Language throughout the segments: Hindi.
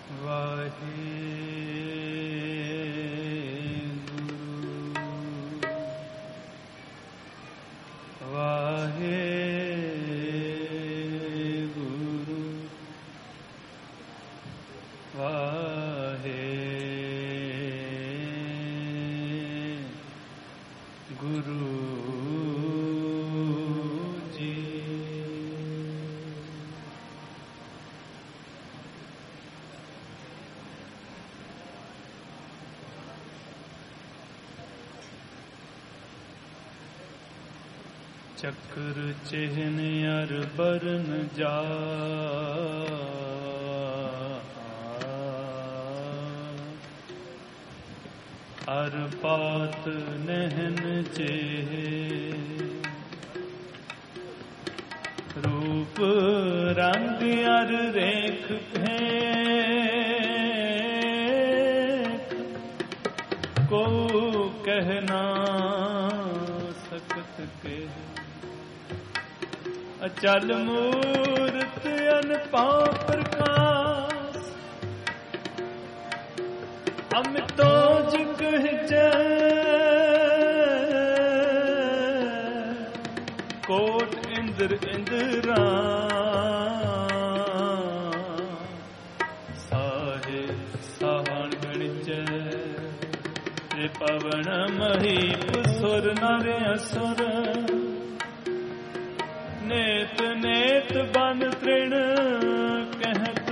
चक्र चिन्ह अर बरन जा अर पात नहन चेह रूप रंग अर रेख फेंक को कहना सकत के अचल मूर्त अनपाव प्रकाश अमितो जिक कोट इंद्र इंद्रा साहे साहन गणिच पवन महीप सुर नर असुर नेत नेत बन तृण कहत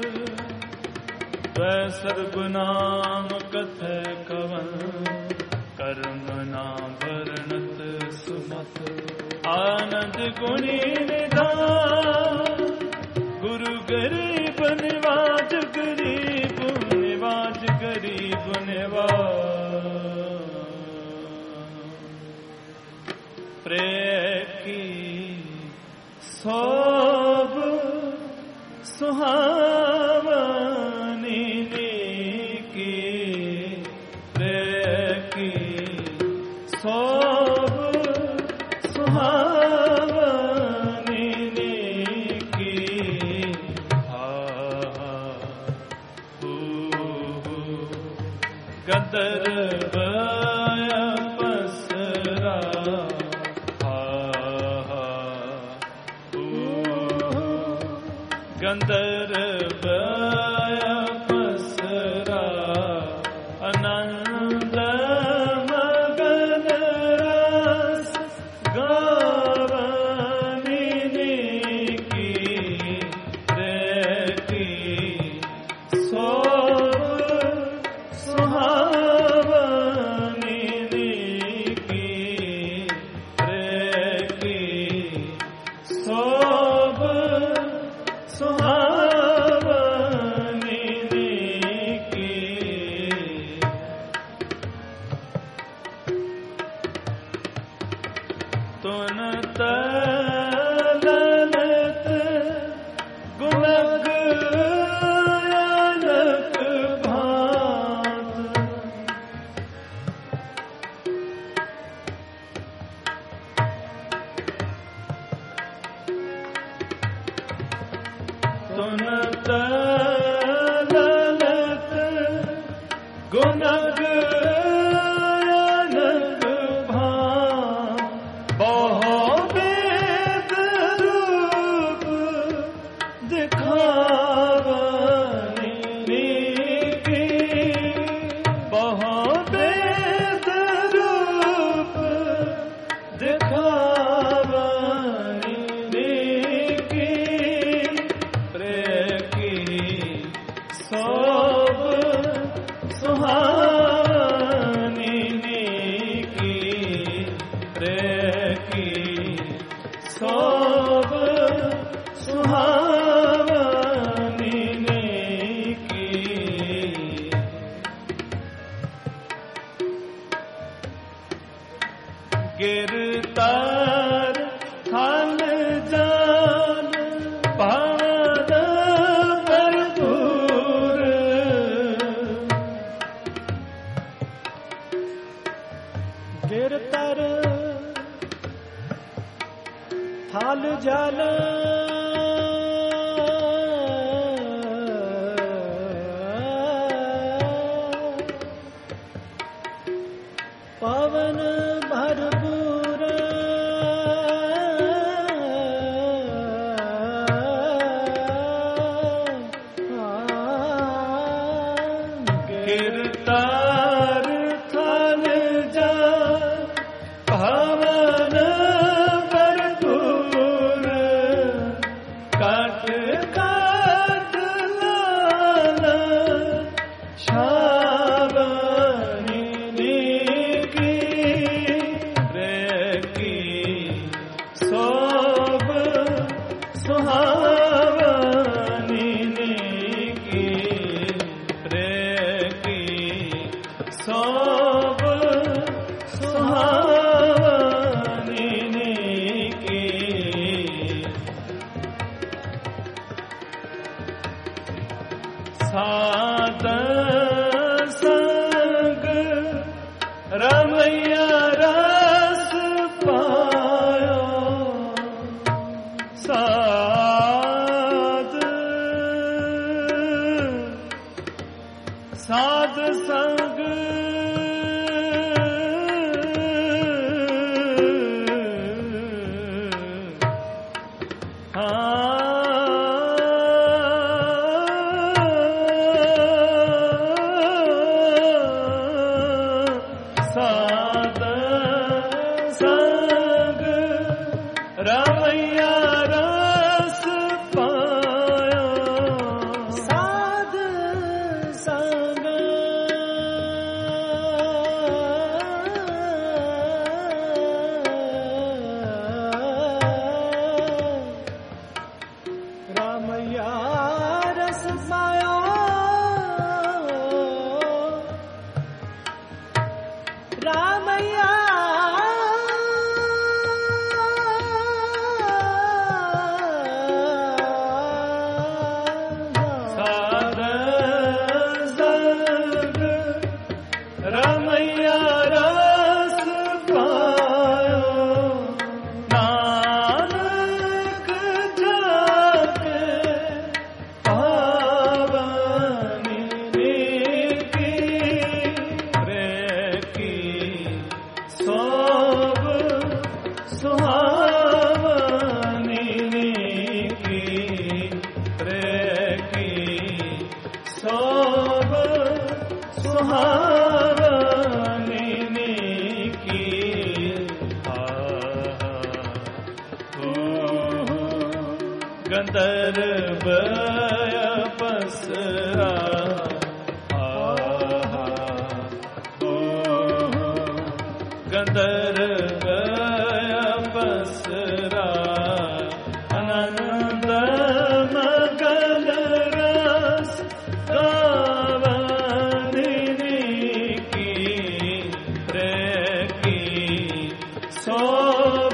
वै सर्वनाम कथ कवन कर्म नाम वर्णत सुमत आनंद गुणी निधान गुरु गरीब निवाज गरीब निवाज गरीब निवाज प्रेकी सब सुहावनी की प्रेकी सब सुहावनी की गदर गंधर्व पसरा आनंद मगन रस गावनी की रेकी सोब सुहावनी की रेकी सोब सुहावनी की तुन तलनत गुणग अलक भात तुन तलनत गुणग अलक भात बहु वेद रूप दिखावनी की बहु वेद रूप दिखावनी की प्रेकी सब सुहा साध संग रमैया रस पायो साध साध संग गंधर्व पसरा गंधर्व पसरा आनंद मगल रस गावनी की प्रेकी सोब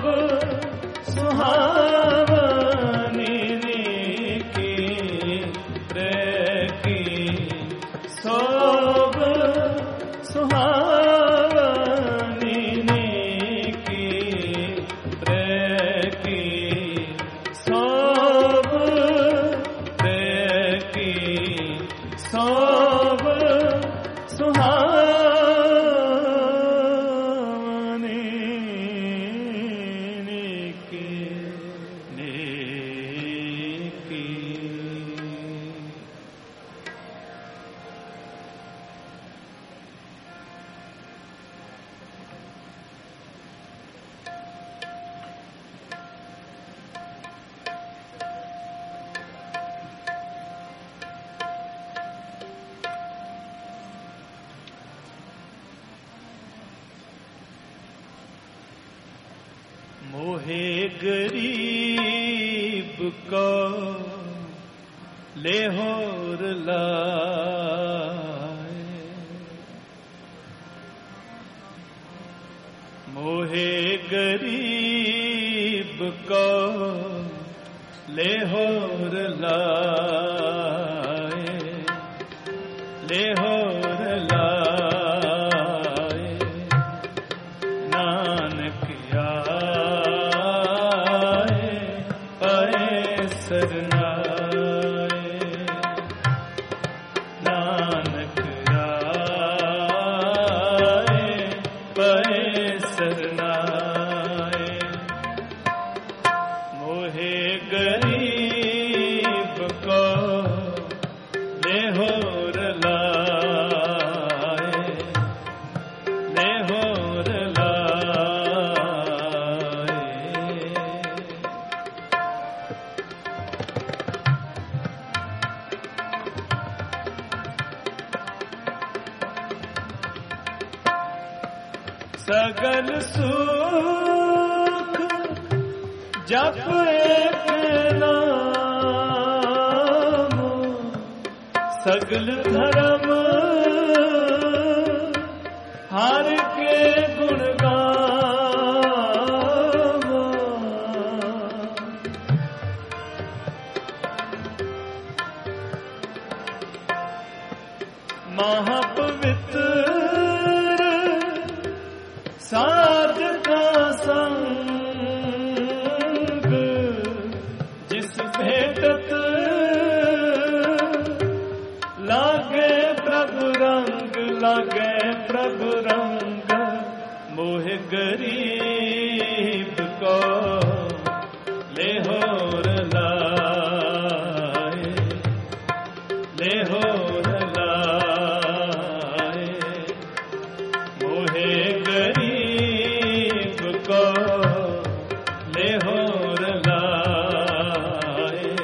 सुहावनी सोब सुहावनी की प्रेकी सोब प्रेकी सोब सुहावनी की मोहे गरीब को लेहोर लाए मोहे गरीब को लेहोर लाए लेहोर लाए नानक सरनाए नानक आए पए सरनाए मोहे गरीब को लेहोर लाए लेहोर सगल सुख जप एक नाम सगल धर्म हर के गुण गावो महापवित्र साध का संग जिस भेटत लागे प्रभु रंग मोह गरीब को ले होर लाए मोहे गरीब को ले होर लाए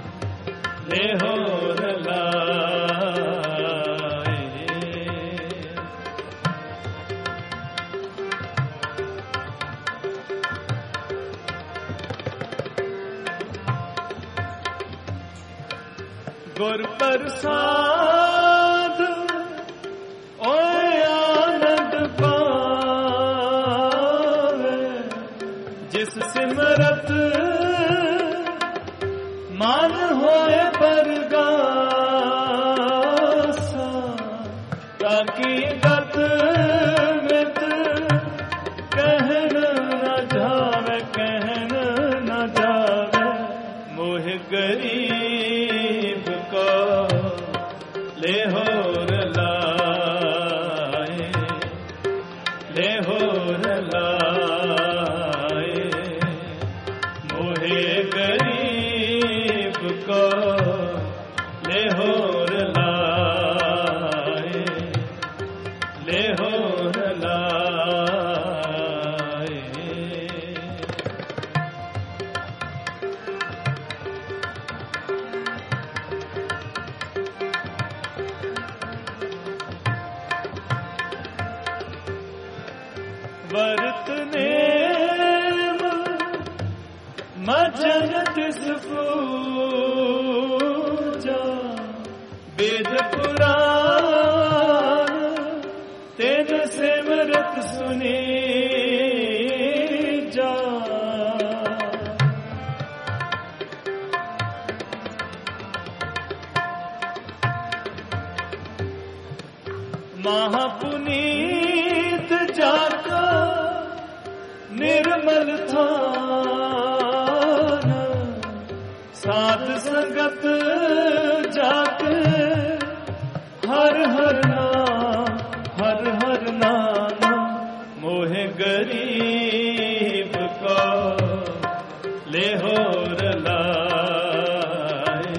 गुर प्रसाद ओए आनंद पावे जिस सिमरत मान होए बरगासा ताकि गत मित कहन न जावे मोह गरीब को ले होर लाए मोहे गरीब को ले होर लाए वर्तने मजन तिस पूजा वेद पुराण तेन सिमरत सुनी जा महापुनीत जाका निर्मल थान साध संगत जाके हर हर नाम मोहे गरीब को ले होर लाए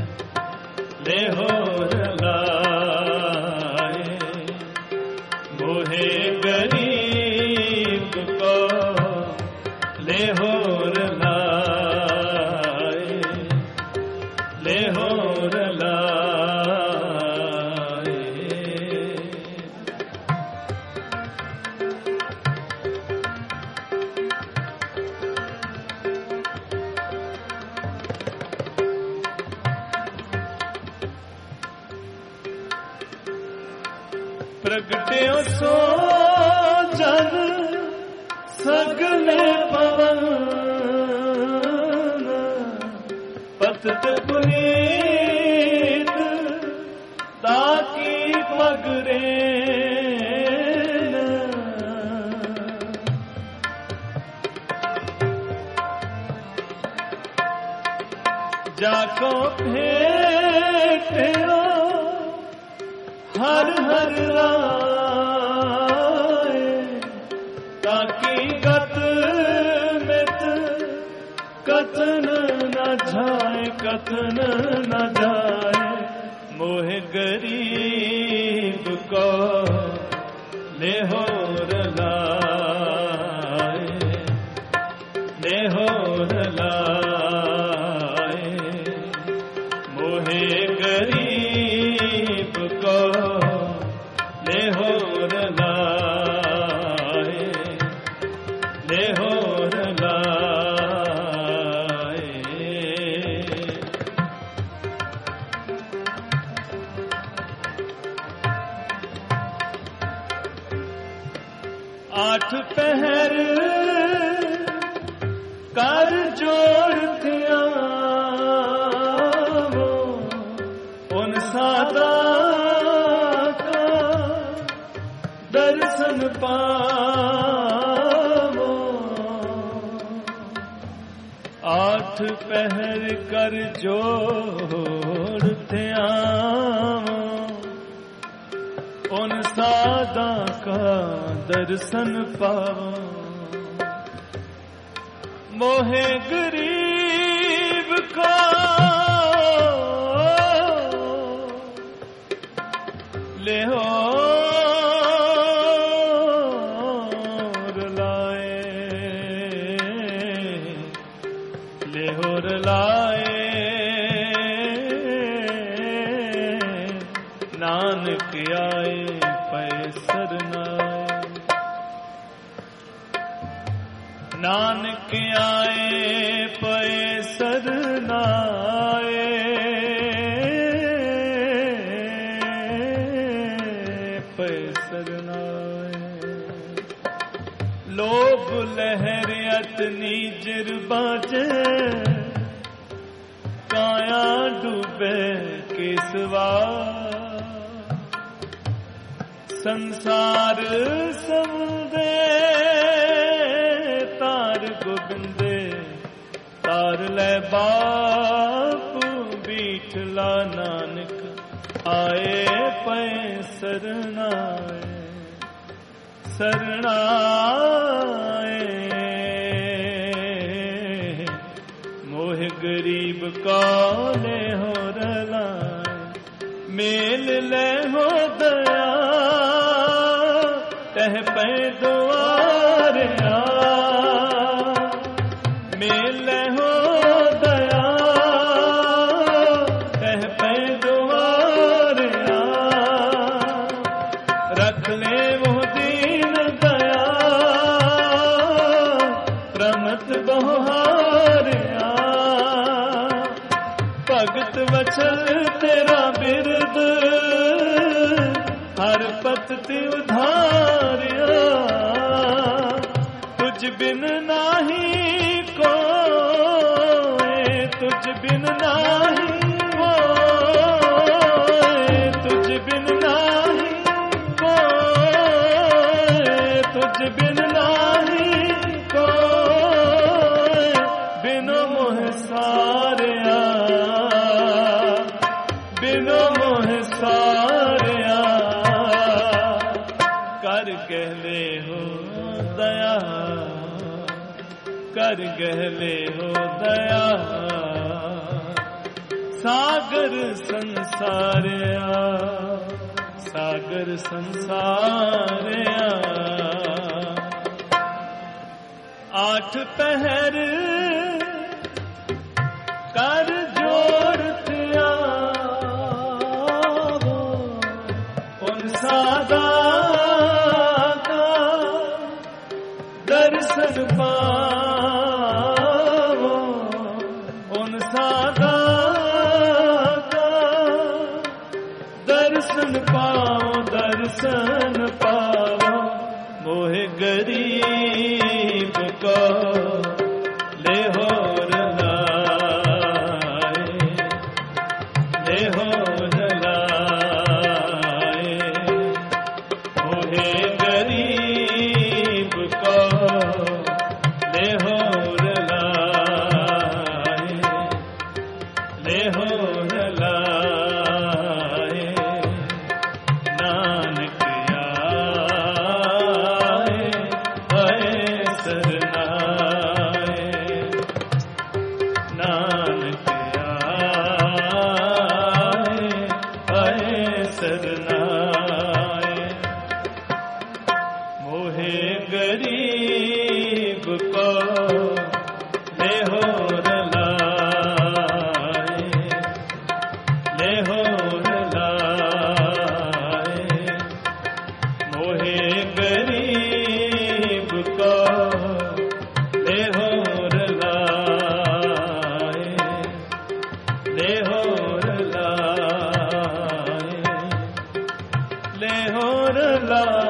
मोहे गरीब को ले होर लाए प्रगट्यो सो जन सगले पवन पतत पुनीत ताकी पगरे जाको भेटो हर हर राय ताकि गत मित कथन न जाए मोह गरीब को ले होर लाए मोहे गरीब को ले होर लाए 8 पहर कर जोड़ थिया उन सादा दर्शन पावो, 8 पहर कर जोड़ ध्यावो, उन सादा का दर्शन पावो। मोहे गरीब का ले हो लाए, नानक आए पैसर नाए, नानक आए पैसर नाए, पैसर नाए। लोभ लहर अतनी जिर बाजे, काया डूबे केसवा, संसार समुदे तार गोबिंदे, तार ले बापू बीठला नानक आए पै सरनाए, सरनाए। मोह गरीब का ले हो रलाए, मेल ले हो दया तह पे दुआरिया, मेल ले हो दया तह पे दुआरिया, रख ले वो दीन दया प्रमत बहुहारिया, भगत वचन तेरा बिरद हर पत उधारिया, तुझ बिन नाही कोई, तुझ बिन नाही कोई, तुझ बिन नाही कोई, तुझ बिन नाही कोई, बिनु मोह सारिया, बिनु मोह सारिया, कर गहले हो दया, कर गहले हो दया, सागर संसारिया, सागर संसारिया। 8 पहर कर जोड़ त्यावो, उन सादा का दर्शन पावो, उन सादा का दर्शन पाओ, दर्शन पाओ। मोहे गरीब को ले हो रलाए, ले हो रलाए, मोहे गरीब को ले हो रलाए, ले हो रलाए, नानक आए पैसर नाए, नानक आए पैसर नाए। मोहे गरीब को ले हो रलाए, ले हो रलाए, मोहे गरीब को ले हो रलाए, ले हो रलाए, ले हो रलाए।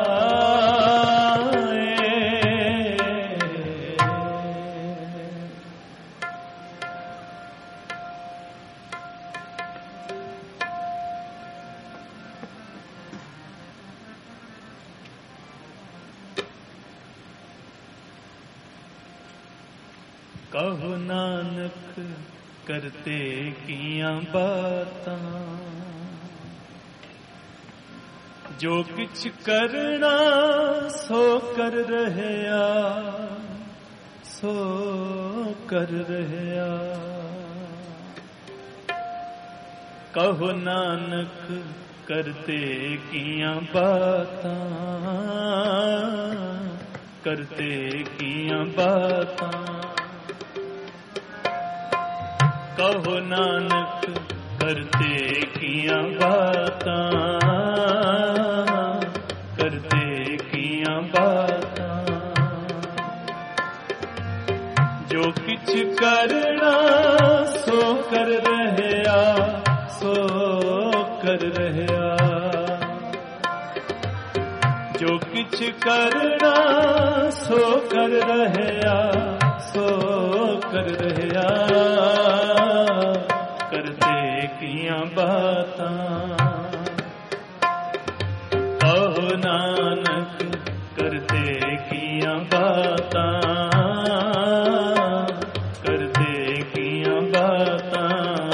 कहो नानक करते कियां बातां, जो किछ करना सो कर रहया, सो कर रहया। कहो नानक करते कियां बातां, करते कियां बातां। कहो नानक करते कियां बातां, करते कियां बातां। जो किछ करना सो कर रहया, सो कर रहया। जो किछ करना सो कर रहया, सो कर रहया। करते कियां बातां। कहो नानक करते कियां बातां, करते कियां बातां।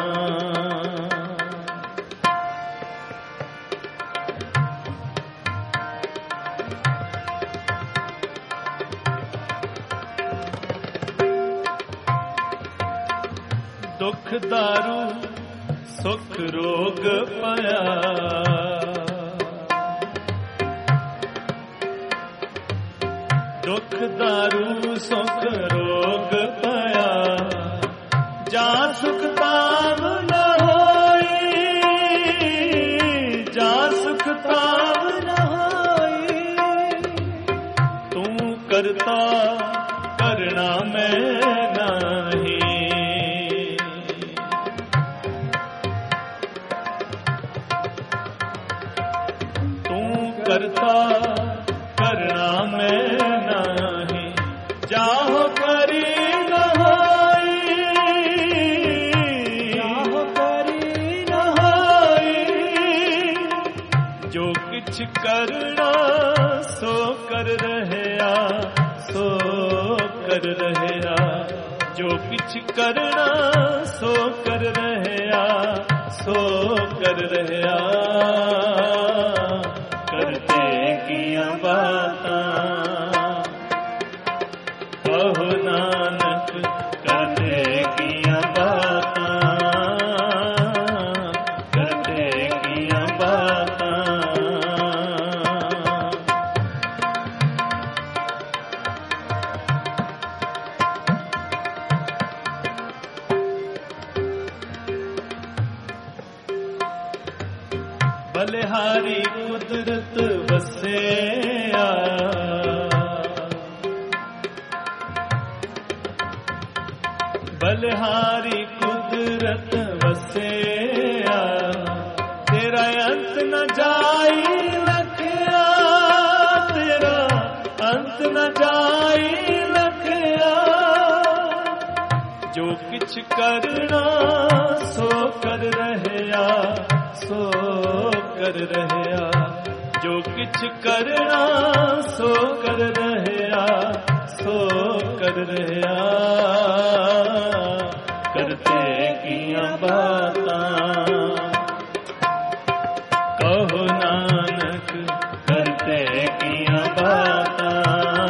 दुख दारू सुख रोग पाया, दुख दारू सुख रोग पाया। जा सुख ताम न होई, जा सुख ताम न होई। तू करता करना मैं नहीं, करता करना मैं नहीं। जाहो करी न होई, जाहो करी न होई। जो किछ करना सो कर रहया, सो कर रहया। जो किछ करना सो कर रहया, सो कर रहया। करते कियां बातां। कहो नानक करते कियां बातां, करते कियां बातां। बलिहारी कुदरत वसिया, बलिहारी कुदरत वसिया। तेरा अंत न जाई लखया, तेरा अंत न जाई लखया। जो किछ करना सो कर रहया, सो कर रहया। जो किछ करना सो कर रहया, सो कर रहया। करते कियां बातां। कहो नानक करते कियां बातां,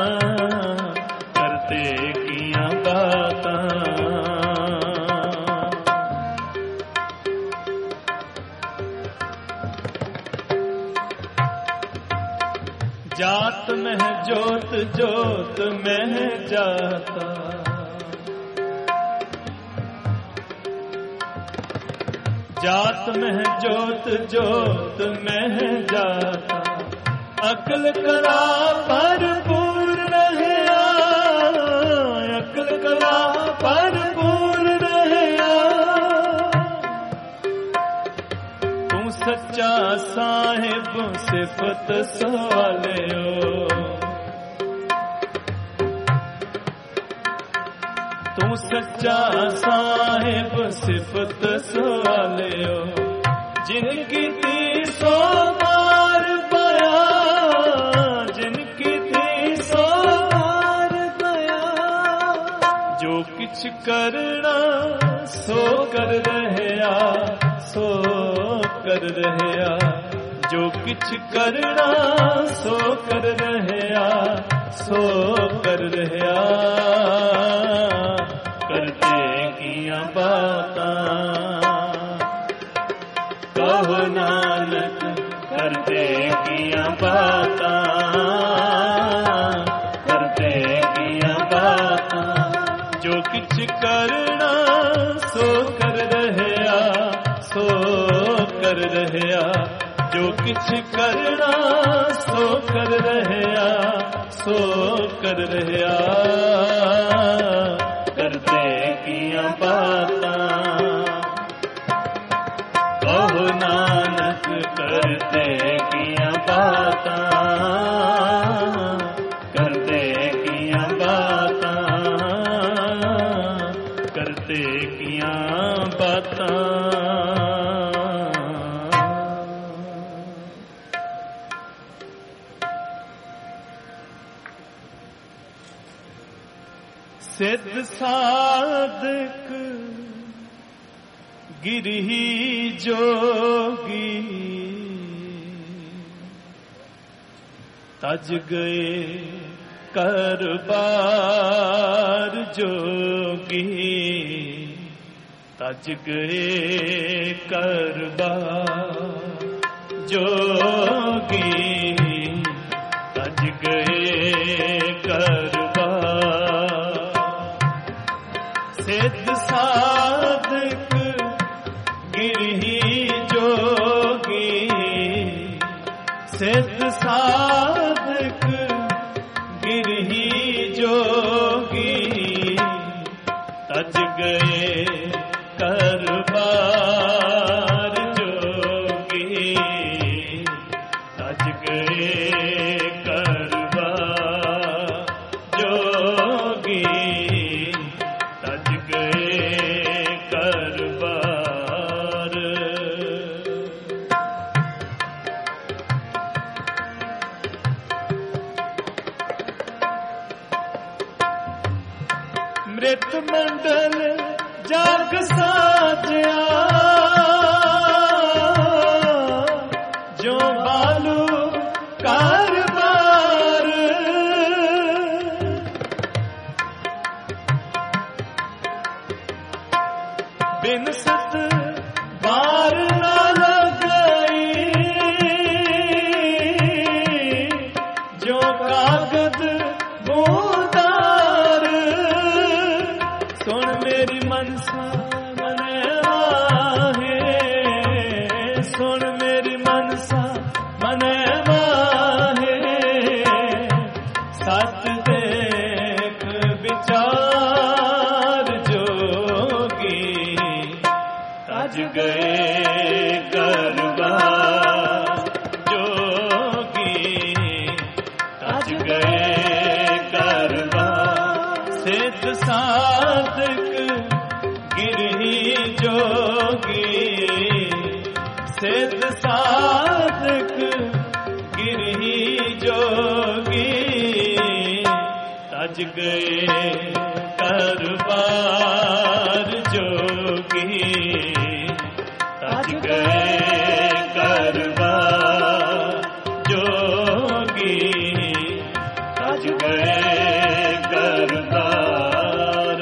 करते कियां बातां। जात में जोत, जोत में जाता। जात में जोत, जोत में जाता। अकल कला भरपूर रहया, अकल कला भरपूर रहया। तू सच्चा साहिब सिफत सवालियो, तू सच्चा साहिब सिफत सवालियो। जिनकी थी सो मार पाया, जिनकी थी सो मार पाया। जो कर रहया, जो किछ करना सो कर रहया, सो कर रहया। करते किया बातां कहो नानक, करते किया बातां, करते किया बातां। जो किछ करना सो कर रहया, सो कर रहया। जो किछ करना सो कर रहया, सो कर रहया। करते किया बातां कहो नानक, करते किया बातां, करते किया बातां, करते किया बातां। सिद्ध साधक गिरही जोगी, तज गए करबार जोगी, तज गए करबार जोगी, तज गए करबार। सिद्ध साधक गिरही जोगी, सिद्ध साधक गिरही जोगी, तज गए करबार जोगी, तज गए करबार जोगी, तज गए करबार। मृत मंडल जाग साजया, जो बालू कारबार। बिन सत बार ना लगाई, जो कागद बूंदार। सुन मेरी मनसा मने माहे, सुन मेरी मनसा मने माहे। सत देख विचार जोगी, तज गए करबार जोगी, तज गए करबार। सिद्ध साधक गिरही जोगी, सिद्ध साधक गिरही जोगी, तज गए करबार जोगी, तज गए करबार जोगी, तज गए करबार।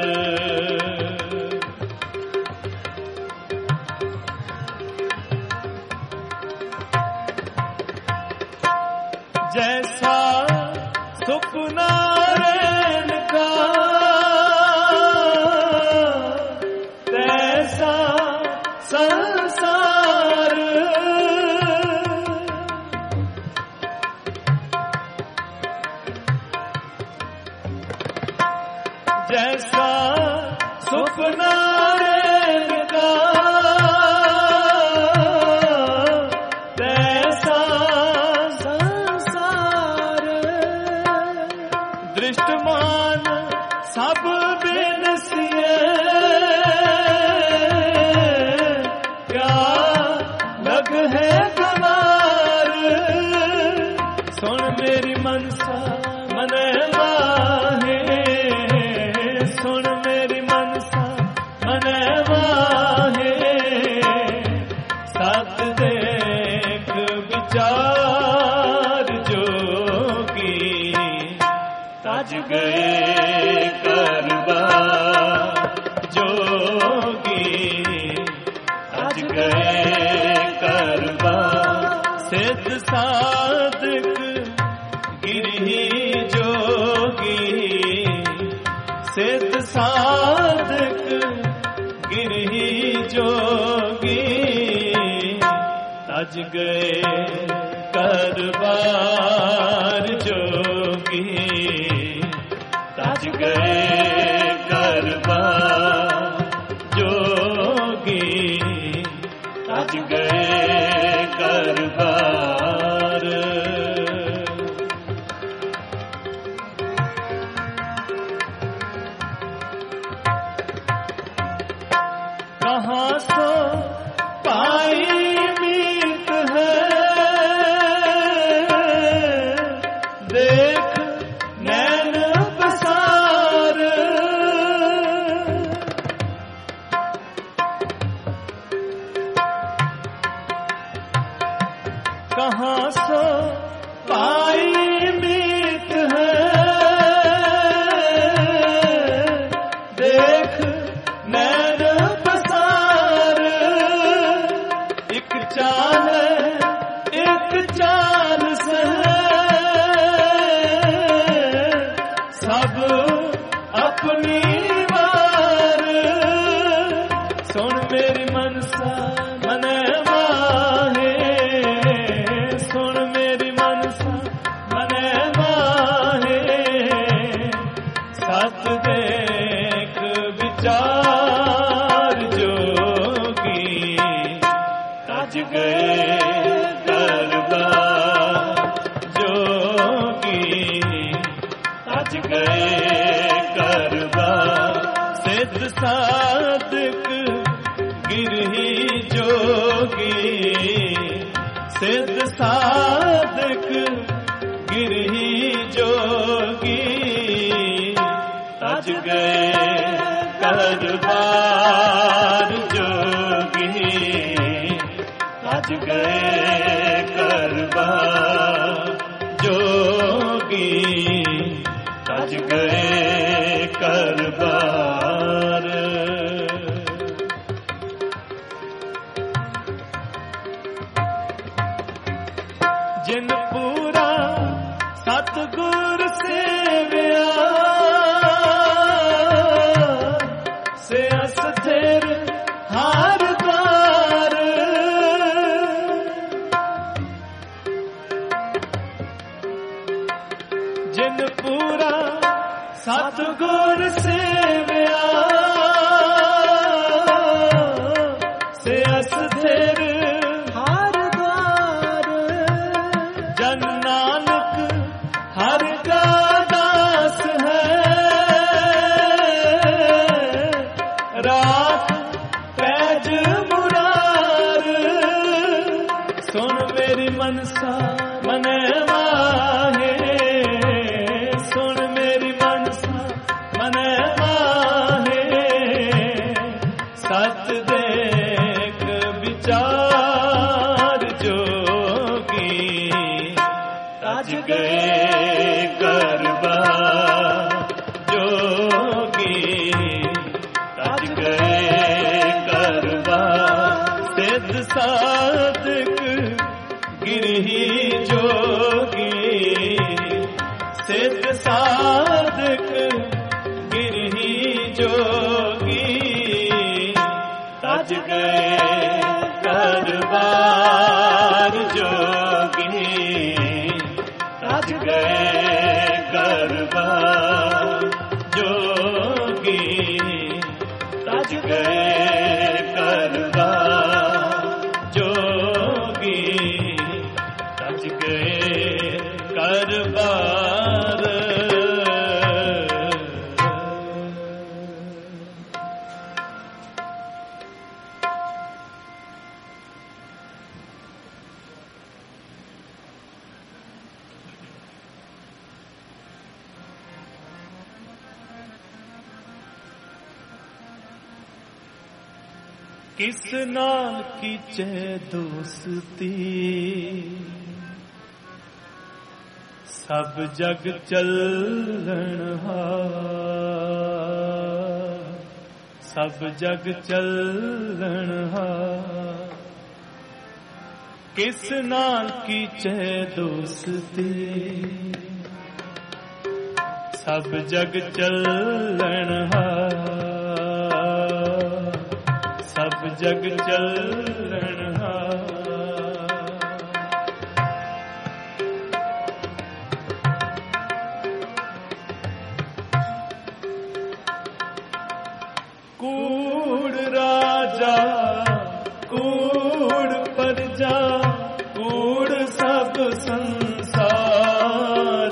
जैसा सुपना रैन का, तैसा संसार। जैसा सुपना रैन का, तैसा संसार। दृष्टमान सब बिनसिए, क्या लग है गवार। सुन मेरी मनसा मने माहे, सुन मेरी मनसा मने माहे। सत दे साधक गिरही जोगी, सिद्ध साधक गिरही जोगी, तज गए करबार जोगी, तज गए करबार जोगी, तज गए करबार। कहाँ सो पाई मीत है, देख नैन बसार, कहाँ सो पाई मीत है, देख नैन बसार, एक चाल से सब अपनी बार, सुन मेरी मनसा मने माहे, सुन मेरी मनसा मने माहे, सत देख विचार जोगी, तज गए करबार जोगी, तज गए करबार। सिद्ध साधक गिरही जोगी, सिद्ध साधक गिरही जोगी, तज गए करबार जोगी, तज गए करबार जोगी, तज गए करबार। जिन पूरा सतगुर सेविया, से अस्थिर हार द्वार, जिन पूरा सतगुर सेविया, से अस्थिर हार द्वार, जन नानक हर का दास है, राख पैज मुरार, सुन मेरी मनसा मने माहे, सुन मेरी मनसा मने माहे, सत देख विचार जोगी, तज गए करबार जोगी, तज गए करबार। सिद्ध साधक गिरही जोगी, सिद्ध साधक गिरही जोगी, तज गए करबार जोगी, तज गए करबार जोगी, तज गए करबार जोगी, तज गए करबार। किस नाल कीचे दोस्ती, सब जग चलन हार, सब जग चलन हार। किस नाल कीचै दोस्ती सब जग चलन हार सब जग चलन हार कूड़ राजा कूड़ प्रजा कूड़ सब संसार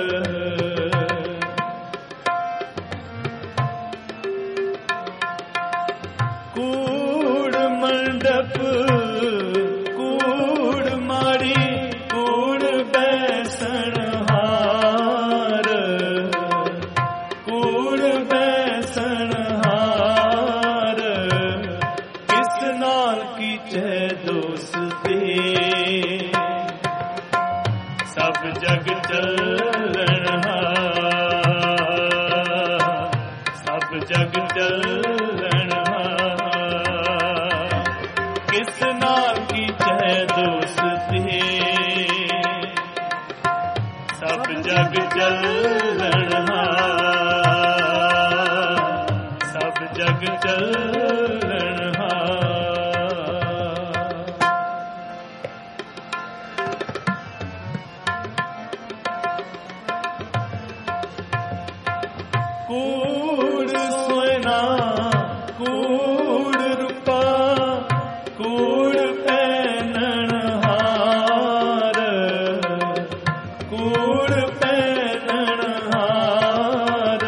कूड़ मंडप कूड़ माड़ी कूड़ बैसन हार कूड़ बैसन हार किस नाल कीचै दोस्ती सब जग चलन हार सब जग चलन हार किस नाल कीचै दोस्ती सब जग चलन हार सब जग चलन हार कूड़ सोना कूड़ रूपा कूड़ पहनन हार कूड़ पहनन हार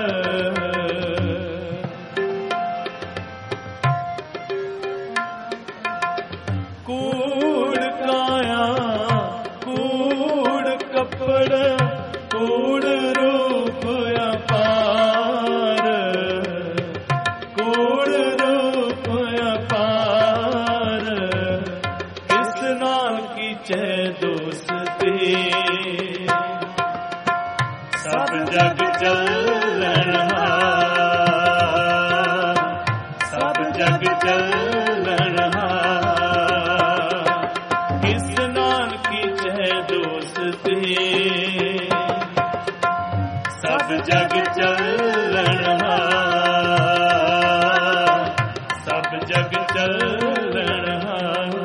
कूड़ काया कूड़ कपड़ कूड़ रूप अपार कूड़ रूप अपार किस नाल कीचै दोस्ती सब जग चलन हार सब जग चलन हार किस नाल कीचै दोस्ती सब जग चलन हार सब जग चलन हार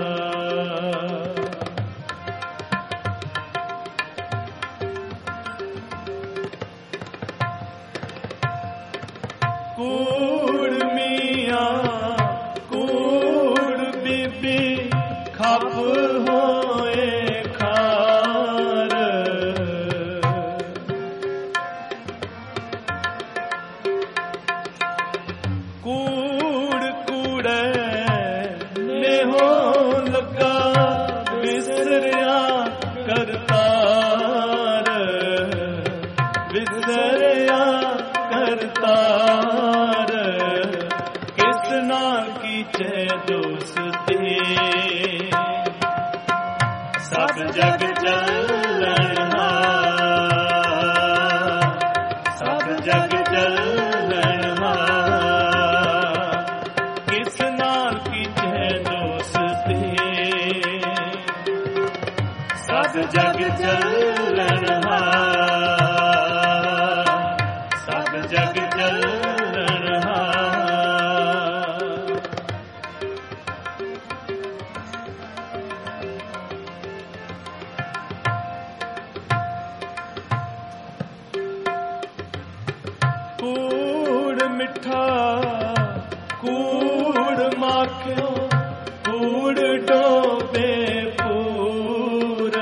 कूड़ मियां कूड़ बीबी खप होए खार कूड़ कूड़े में हो लगा विसरिया करतार विसरिया करतार किस नाल कीचै दोस्ती सब जग चलन हार सब जग चलन हार किस नाल कीचै दोस्ती सब जग चलन हार सब जग चलन हार कूड़ मिठा कूड़ माखियो कूड़ डोबे पूर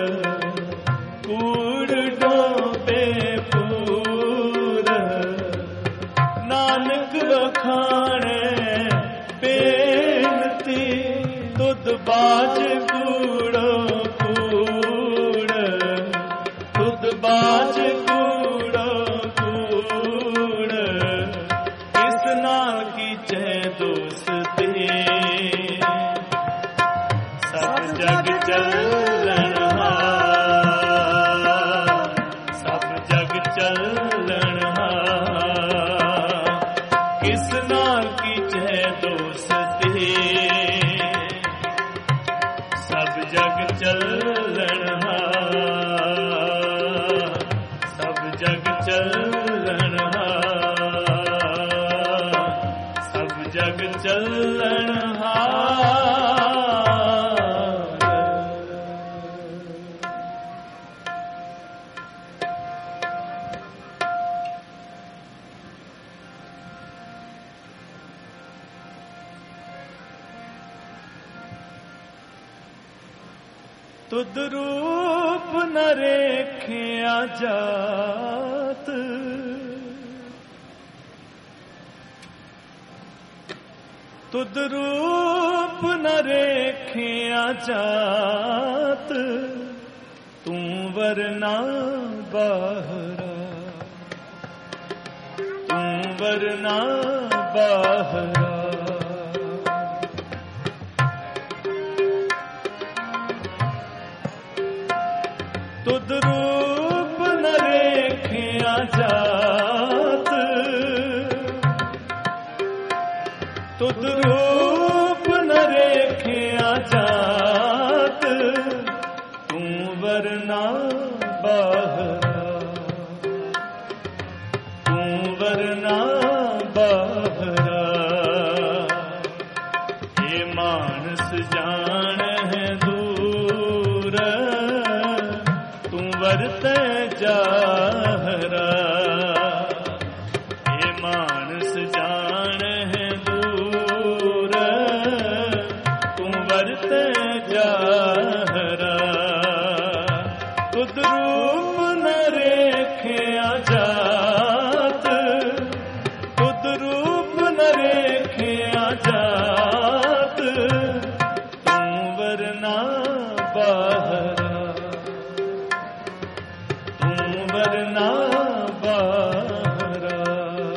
कूड़ डोबे पूर नानक वखाणे बेनती तुद बाज कूड़ो कूड़ तुद बाज कूड़ो कूड़ किस नाल कीचै दोस्ती सब जग चलन हार सब जग चलन हार किस नाल कीचै दोस्ती सब ਜਗ ਚੱਲਣਹਾਰ, ਸਭ ਜਗ ਚੱਲਣਹਾਰ, ਸਭ ਜਗ ਚੱਲਣਹਾਰ। ਤੁਧ ਰੂਪ ਨ ਰੇਖਿਆ ਜਾਤ, ਤੁਧ ਰੂਪ ਨ ਰੇਖਿਆ ਜਾਤ, ਤੂੰ ਵਰਨਾ ਬਾਹਰਾ, ਤੂੰ ਵਰਨਾ ਬਾਹਰਾ। ਤੁਧ ਰੂਪ ਨ ਰੇਖਿਆ ਜਾਤ, ਤੁਧ ਰੂਪ ਨ ਰੇਖਿਆ ਜਾਤ, ਤੂੰ ਵਰਨਾ ਬਾਹਰਾ, ਤੂੰ ਵਰਨਾ ਬਾਹਰਾ। ਇਹ ਮਾਨਸ ਜਾਣਹਿ ਦੂਰ, ਤੂੰ ਵਰਤੈ ਜਾਹਰਾ। ਇਹ ਮਾਨਸ ਜਾਣਹਿ ਦੂਰ, ਤੂੰ ਵਰਤੈ ਜਾਹਰਾ। ਤੁਧ ਰੂਪ ਨ ਰੇਖਿਆ ਜਾਤ, ਤੁਧ ਰੂਪ ਨ ਰੇਖਿਆ ਜਾਤ, ਤੂੰ ਵਰਨਾ ਬਾਹਰਾ, ਵਰਨਾ ਬਾਹਰਾ।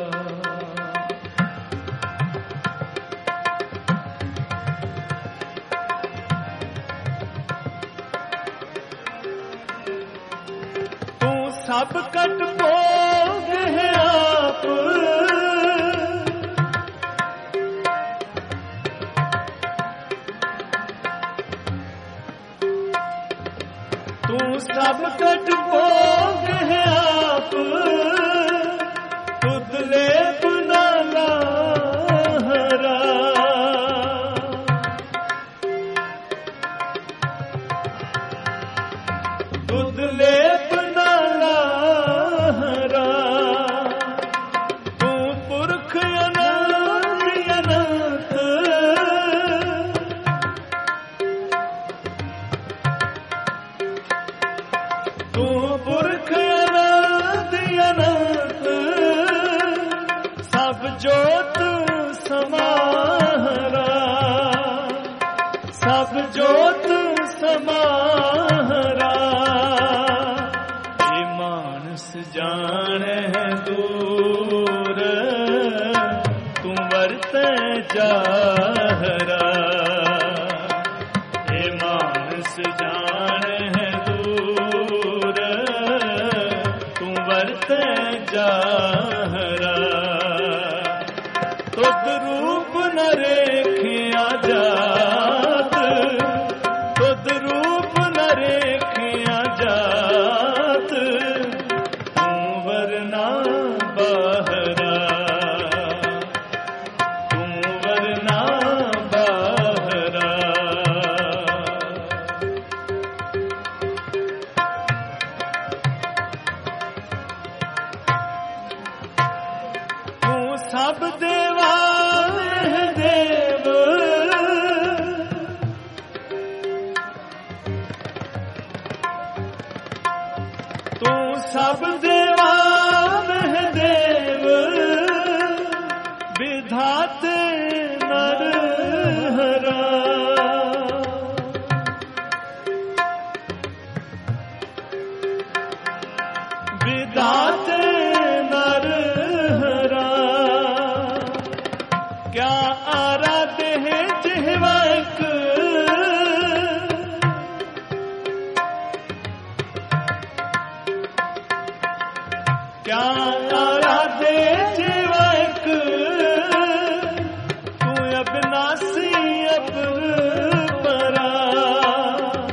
ਤੂੰ ਸਭ ਕਟ ਭੋਗ ਹੈ ਆਪ, ਤੂੰ ਸਭ ਕਟ ਭੋਗ ਹੈ ਆਪ, ਤੁਧ ਲੇਪ ਨ ਲਾਹਰਾ। ਤੁਧ ਲੇਪ ਨ ਲਾਹਰਾ। ਤੂੰ ਪੁਰਖ ਅਨੰਤ ਅਨੰਤ, ਤੂੰ ਪੁਰਖ ਅਨੰਤ ਅਨੰਤ, ਸਭ ਜੋਤ ਸਮਾਹਰਾ, ਸਭ ਜੋਤ ਸਮਾਹਰਾ। ਇਹ ਮਾਨਸ ਜਾਣਹਿ ਦੂਰ, ਤੂੰ ਵਰਤੈ ਜਾਹਰਾ। ਇਹ ਮਾਨਸ ਜਾਣਹਿ ਦੂਰ, ਤੂੰ ਵਰਤੈ ਜਾਹਰਾ। ਤੁਧ ਰੂਪ ਨ ਰੇਖਿਆ ਜਾਤ, ਤੁਧ ਰੂਪ ਨ ਰੇਖਿਆ ਜਾਤ, ਤੂੰ ਵਰਨਾ ਬਾਹਰਾ, ਤੂੰ ਵਰਨਾ ਬਾਹਰਾ। ਤੂੰ ਸਭ ਦੇਵਾ ਮਹਿ ਦੇਵ, ਤੂੰ ਸਭ ਦੇਵਾ ਮਹਿ ਦੇਵ, ਵਿਧਾਤੇ ਨਰ ਹਰਾ। ਵਿਧਾਤੇ ਨਰ ਹਰਾ। ਕਿਆ ਆਰਾਧੇ ਜਿਹਵਾ ਇੱਕ, ਕਿਆ ਆਰਾਧੇ ਜਿਹਵਾ ਇੱਕ, ਤੂੰ ਅਬਿਨਾਸੀ ਅਪਰ ਪਰਾ।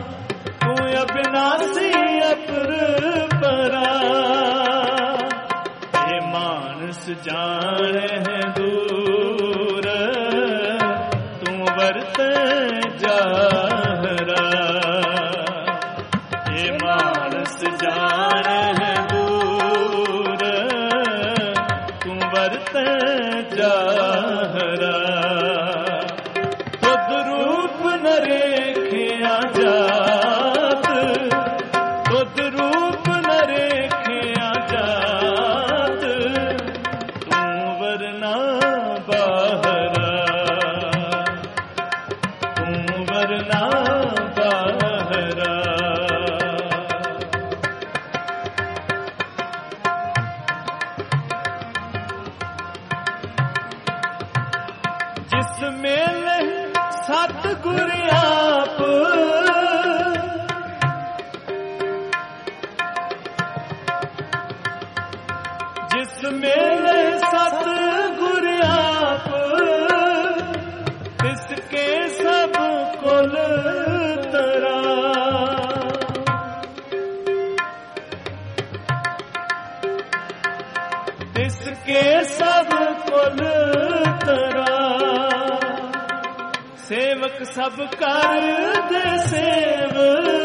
सेवक सब कर दे सेव,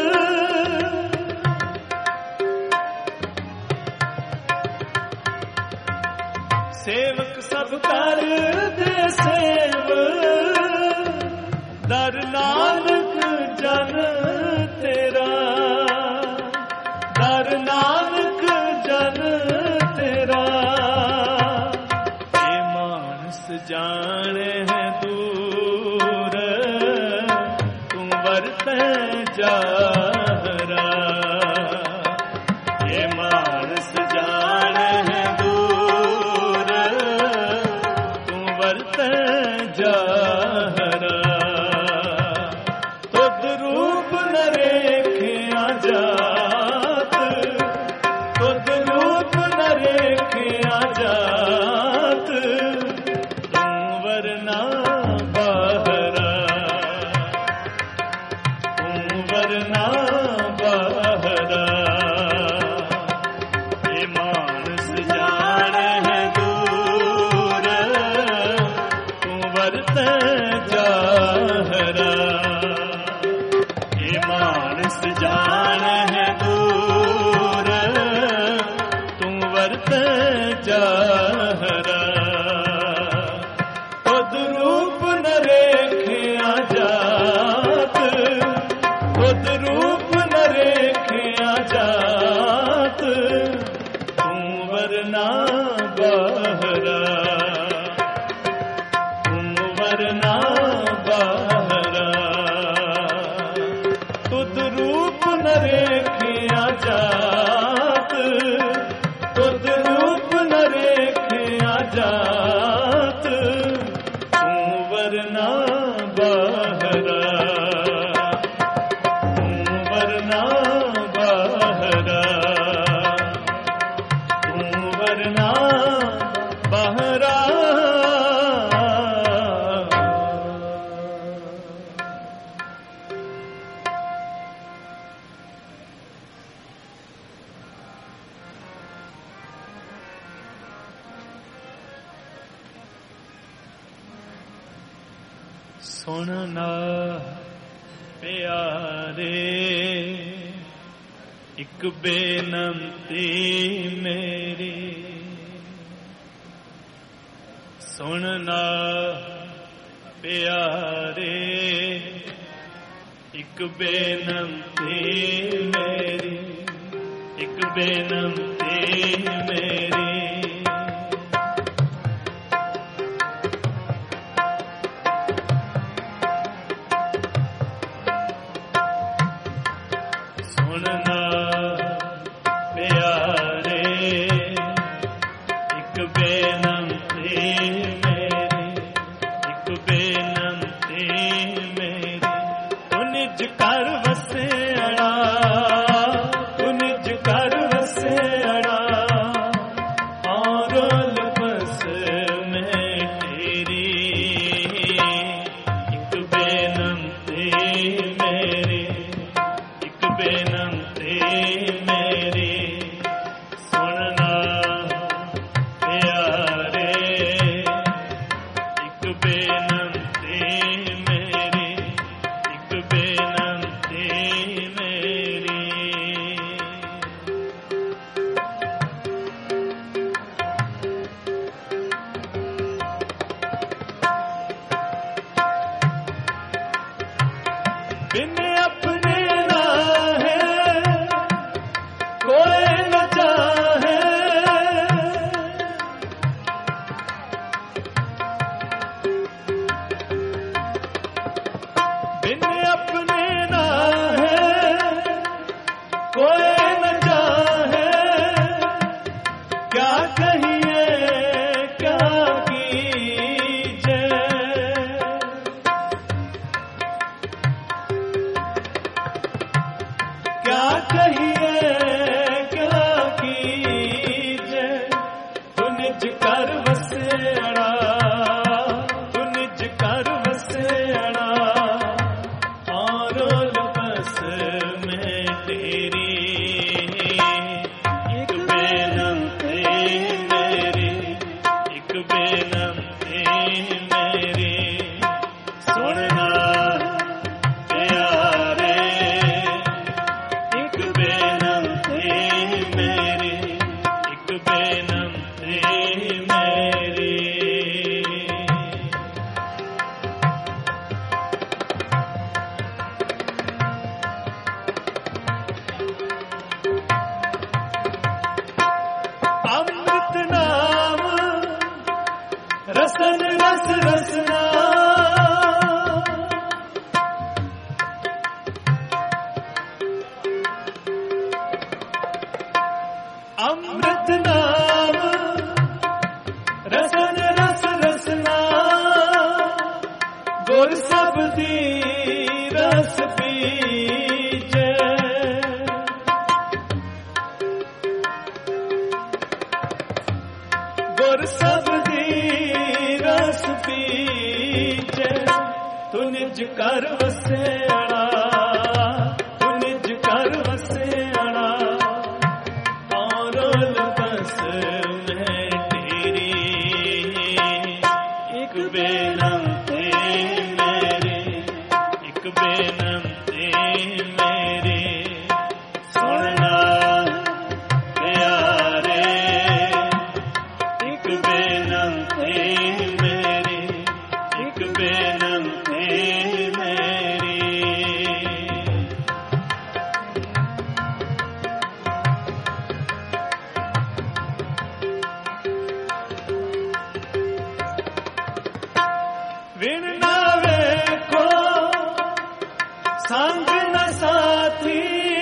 सेवक सब कर दे सेव, दर नानक जन तेरा, दर नानक जन तेरा। ये मानस जाने है दूर, तू वरते जाहरा। ये मानस जाने है दूर, तू वरते जाहरा। तुद रूप न रेखिया जात, तुद रूप न रेखिया जात, तू वरना बाहरा, तू वरना बाहरा। ये मानस जाने है दूर, तू वरते जाहरा। ये मानस जाने है दूर, तू वरते जाहरा। खुद रूप न रेखिया जात, खुद रूप न रेखिया जात, तू वरना बाहरा, तू वरना बाहरा। तुद रूप न रेखिया जात, तुद रूप न रेखिया जात, तू वरना बाहरा, तू वरना बाहरा, तू वरना बाहरा। सुनना प्यारे एक बेनंती मेरी, सुनना प्यारे एक बेनंती मेरी, एक बेनंती मेरी। सुनना प्यारे एक बेनंती मेरी, एक बेनंती मेरी। तू निज कर वसे अड़ा, तू निज कर वसे अड़ा, और बस में तेरी एक बेनंती मेरी, एक बेनंती मेरी। सुनना प्यारे एक बेनंती मेरी, एक बेनंती मेरी। बिन अपने ना है कोई न चाहे, बिन अपने ना है कोई न चाहे। क्या कहिए क्या कीजिए, क्या कहिए क्या कीजिए। तू निज कर वसे अड़ा, तू निज कर वसे अड़ा, और बस में तेरी एक बेनंती मेरी, एक बेनंती मेरी। सुनना रसन रस रसना अमृत नाम रसन रस रसना गुर सबदी रस पीजे गुर सबदी रस पीजे तू निज कर वसेड़ा तू निज कर वसेड़ा और बस मैं तेरी एक बेनती मेरी एक बेनती मेरी सुनना प्यारे एक बेनती मेरी एक बेनती मेरी विण ना वेखो संग न साथी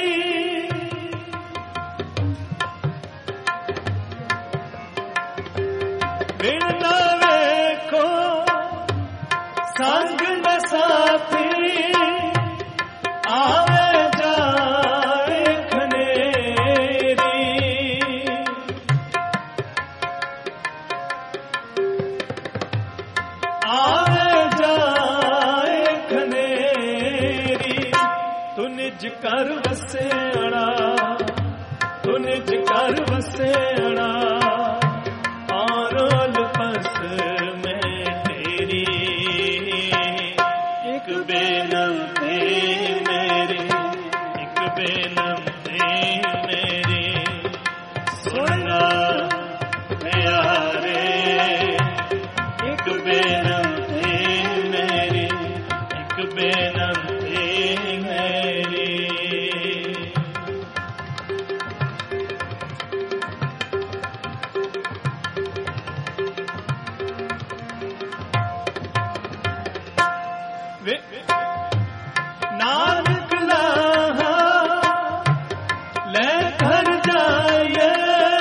विण ना वेखो संग न साथी आवे जाए खनेरी आवे जाए खनेरी तू निज कर वसेड़ा तू निज कर वसेड़ा और बस मैं तेरी एक बेनती मेरी एक बेनती मेरी सुनना प्यारे एक बेनती मेरी एक बेनती मेरी नानक लाहा ले घर जाए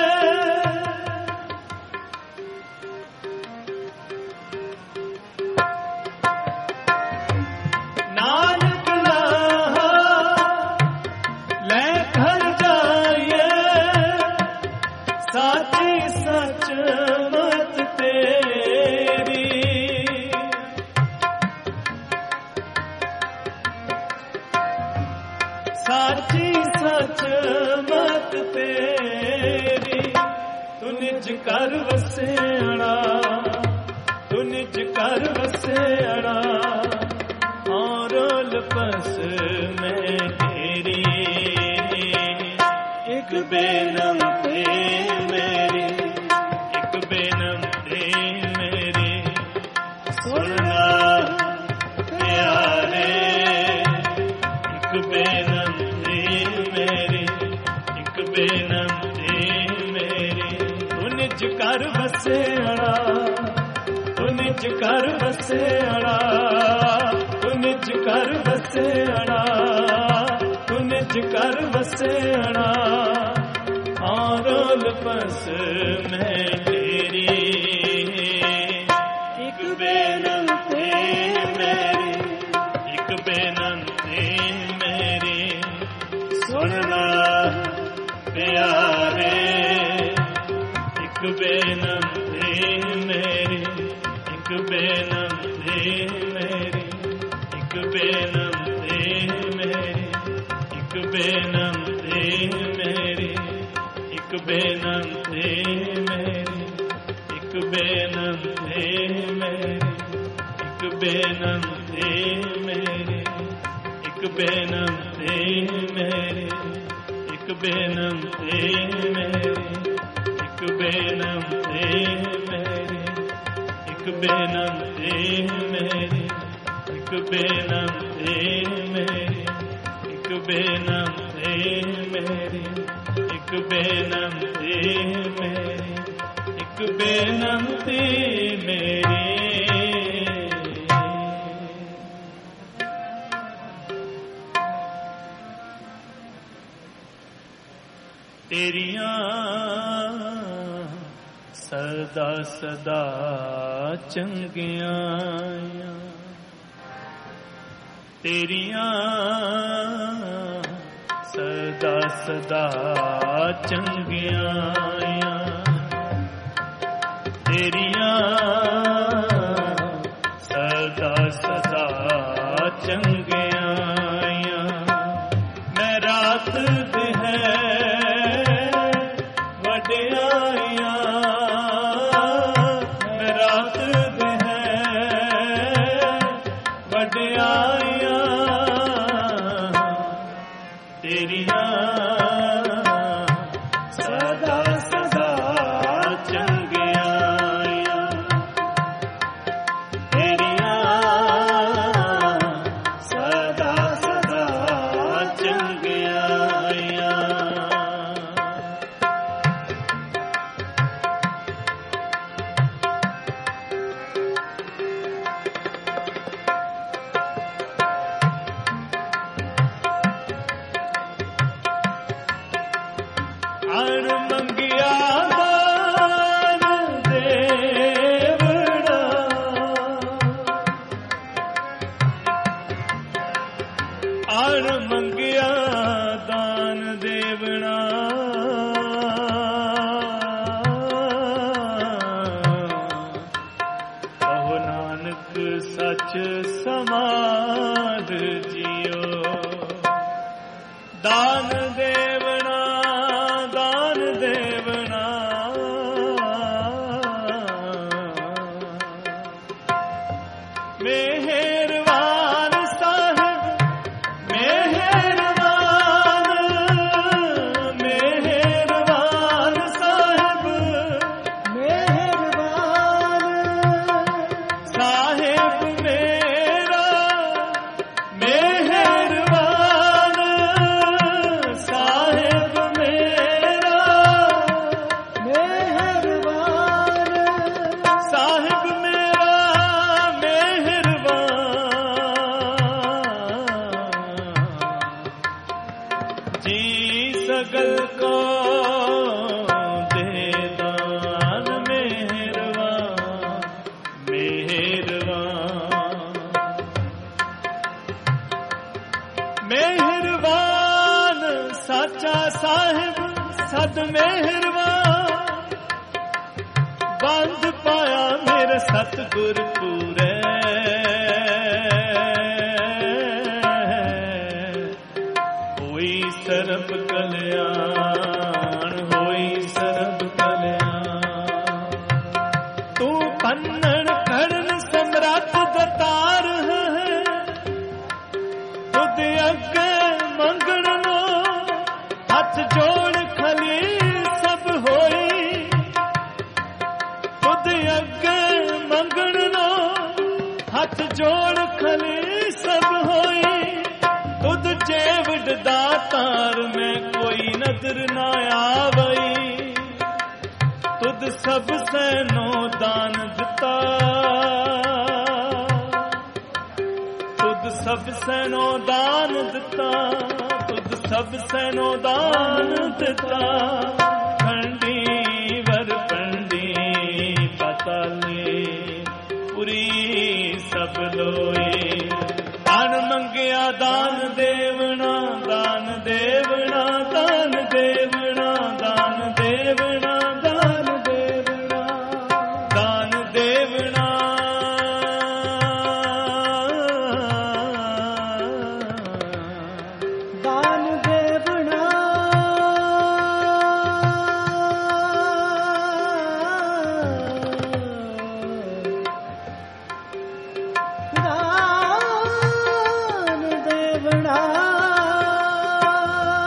नानक लाहा ले घर जाए साची सच मत तेरी साची सच मत तेरी तू निज कर वसेड़ा तू निज कर वसेड़ा और बस मैं तेरी एक बेनती मेरी एक बेनती मेरी सुनना प्यारे एक बेनती मेरी एक बेनती मेरी तू निज कर वसेड़ा तू निज कर वसेड़ा तू निज कर वसेड़ा तू निज कर वसेड़ा और बस मैं तेरी एक बेनती मेरी एक बेनती मेरी सुनना प्यारे एक बेनती मेरी एक बेनती मेरी एक बेनती मेरी एक बेनती मेरी एक बेनती मेरी एक बेनती मेरी एक बेनती मेरी एक बेनती मेरी एक बेनती मेरी एक बेनती मेरी एक बेनती मेरी एक बेनती मेरी एक बेनती मेरी एक बेनती मेरी एक एक बेनंती मेरी, तेरियां सदा सदा चंगियां, तेरियां सदा सदा चंगियां, तेरियां सदा सदा चंगियां। मैं रात है वडियाइयां, मैं रात है वडियाइयां, तेरियां सदा सदा चंगियां, तेरियां सदा सदा चंगियां। अण मंगिया दान देवड़ा, अण मंगिया दान देवड़ा, कहो नानक सच समाध जियो। दान देवना दान देवना, मेहरबान साहिब मेहरबान, मेहरबान साहिब मेहरबान, साहिब मेरा मेहरबान, साहिब मेरा मेहरबान, साहिब मेरा मेहरबान। जी सगल को दे दान मेहरबान, मेहरबान, मेहरबान साचा साहिब सद मेहरबान। बंद पाया मेरे सतगुर पूरे, होई सरब कल्याण, होई सरब कल्याण। तू पन्नण करन सम्राट दतार है, तुद अगे मंगण लो हथ जोड़ खली सब होई। तुद अगे मंगण लो हथ जोड़ खली सब होई। तुद जेवड दातार में कोई नजर ना आवई। तुद सब सैनो दान दिता, तुद सब सैनो दान दिता, तुद सब सैनो दान दिता। खंडी वर पंडी पताले पुरी सब लोए। अण मंगिया दान देवना दान देवना, दान देवना दान देवना, दान देवना दान देवना। दान देवना दान देवना,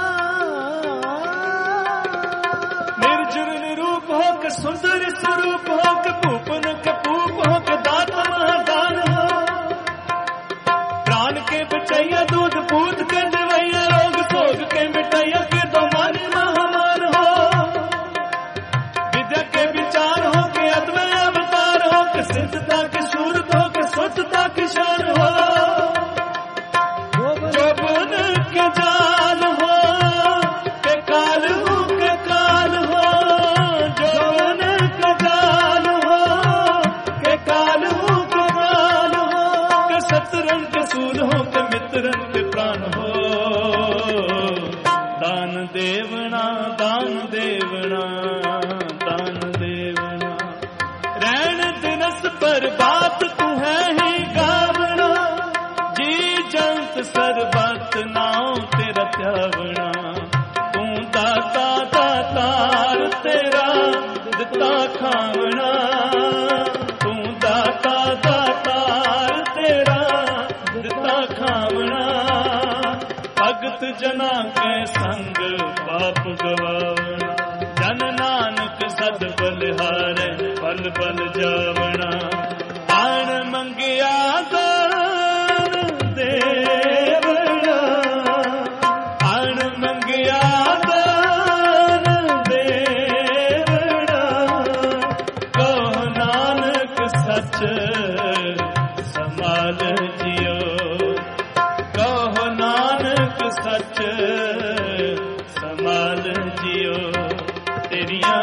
बात तू है ही गावना, जी जंत सरबत नाम तेरा त्यावना। तू दाता दातार तेरा दिता खावना, तू दाता दातार तेरा दिता खावना। भगत जना के संग पाप गवावना, जन नानक सद बलिहारे बल बल जावना। आन मंगिया दान देवना, आन मंगिया दान देवना। कहो नानक सच संभाल जियो, कहो नानक सच संभाल जियो। तेरिया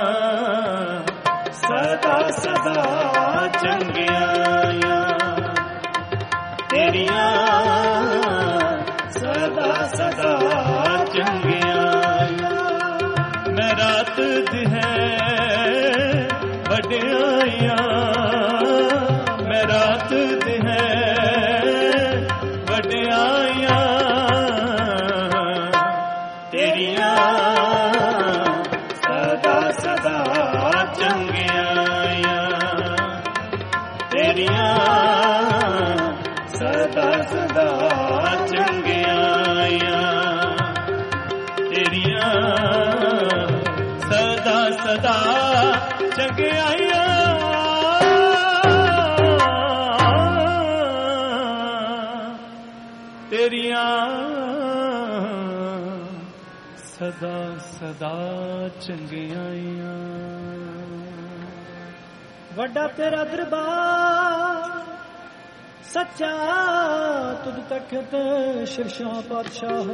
सदा सदा चंगियां, तेरिया सदा सदा चंगियां। मैं रात दी है वड्याइयां, मैं रात दी है वड्याइयां। तेरिया सदा सदा चंगियां, तेरिया सदा सदा चंगियां, तेरिया सदा सदा चंगियां। तेरिया सदा सदा चंगियां। ਵੱਡਾ ਤੇਰਾ ਦਰਬਾਰ ਸੱਚਾ, ਤੁਧ ਤਖਤ ਸ਼ਿਰਸ਼ਾਂ ਪਾਤਸ਼ਾਹ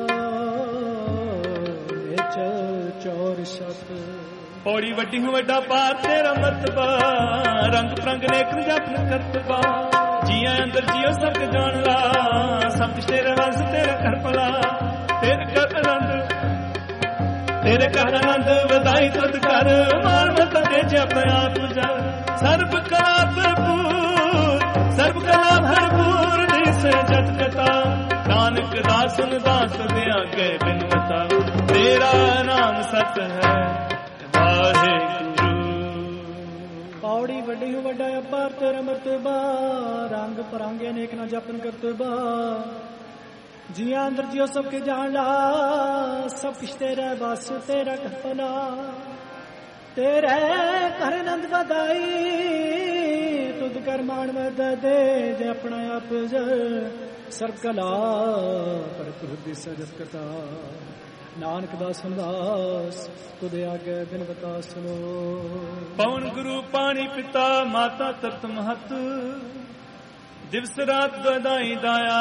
ਵਿੱਚ ਚੌਰ ਛਤ। ਪੌੜੀ ਵੱਡੀ ਹੂੰ ਵੱਡਾ ਪਾਰ ਤੇਰਾ ਮਰਤਬਾ, ਰੰਗ ਪ੍ਰੰਗ ਨੇਕ ਜਪਨ ਕਰਤਬਾ। ਜੀਆਂ ਅੰਦਰ ਜੀਓ ਸਭ ਜਾਣ ਲਾ, ਸਭ ਤੇਰੇ ਵਸ ਤੇਰਾ ਕਰ ਭਲਾ। ਤੇਰੇ ਕਰ ਆਨੰਦ, ਤੇਰੇ ਕਰ ਆਨੰਦ ਵਧਾਈ ਤੁਧ ਕਰ। ਮਾਰ ਮਤ ਦੇ ਜਪ ਆਪ ਜਲ, ਸਰਬ ਕਲਾ ਭਰਪੂਰ, ਸਰਬ ਕਲਾ ਭਰਪੂਰ ਦਿਸ ਜਤ ਕਥਾ। ਨਾਨਕ ਦਾਸਨ ਦਾਸ ਦੇ ਆਗੇ ਬਿਨਵਤਾ, ਤੇਰਾ ਨਾਮ ਸਤ ਹੈ ਵਾਹਿਗੁਰੂ। ਪੌੜੀ ਵੱਡੀ ਹੂੰ ਵੱਡਾ ਅਪਾਰ ਤੇਰਾ ਮਰਤਬਾ, ਰੰਗ ਪਰਾਂਗੇ ਨੇਕ ਨਾ ਜਪਨ ਕਰਤਬਾ। ਜੀਆਂ ਅੰਦਰ ਜਿਉ ਸਭ ਕੇ ਜਾਣ ਲਾ, ਸਭ ਕੁਛ ਤੇਰਾ ਬਸ ਤੇਰਾ ਕਪਨਾ। ਤੇਰੇ ਕਰ ਆਨੰਦ ਵਧਾਈ ਤੁਧ ਕਰ ਮਾਣ ਮਦਦ ਦੇ। ਜੇ ਆਪਣਾ ਆਪ ਸਰਬ ਕਲਾ ਭਰਪੂਰ ਦਿਸ ਜਤ ਕਥਾ। ਨਾਨਕ ਦਾਸ ਦਾਸ ਤੁਧ ਆਗੇ ਬਿਨਵਤਾ ਸੁਨੋ। ਪਵਨ ਗੁਰੂ ਪਾਣੀ ਪਿਤਾ ਮਾਤਾ ਤਤ ਮਹਤ, ਦਿਵਸ ਰਾਤ ਦਦਾਈ ਦਾਇਆ।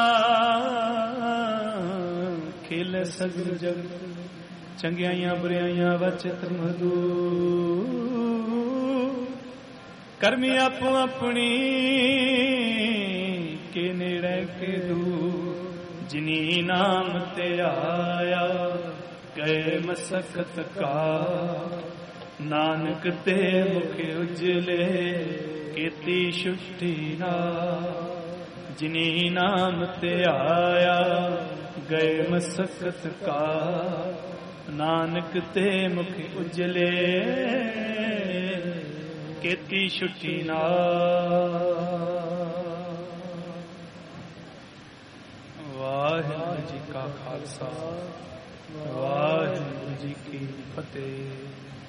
ਖੇਲੇ ਸਗਲ ਜਗਤ ਚੰਗਿਆਈਆਂ ਬੁਰਿਆਈਆਂ ਵਚਿਤ ਮਧੂ। ਕਰਮੀ ਆਪੋ ਆਪਣੀ ਕੇ ਨੇੜੇ ਕੇ ਦੂ। ਜਿਨੀ ਨਾਮ ਤੇ ਆਇਆ ਗਏ ਮਸਕਤ ਕਾ। ਨਾਨਕ ਤੇ ਮੁਖ ਉਜਲੇ ਕੀਤੀ ਛੁੱਟੀ ਨਾ। ਜਿਨੀ ਨਾਮ ਤੇ ਆਇਆ ਗਏ ਮਸਕਤ ਕਾ। ਨਾਨਕ ਤੇ ਮੁਖ ਉਜਲੇ ਕੀਤੀ ਛੁੱਟੀ ਨਾ। ਵਾਹਿਗੁਰੂ ਜੀ ਕਾ ਖਾਲਸਾ, ਵਾਹਿਗੁਰੂ ਜੀ ਕੀ ਫਤਿਹ।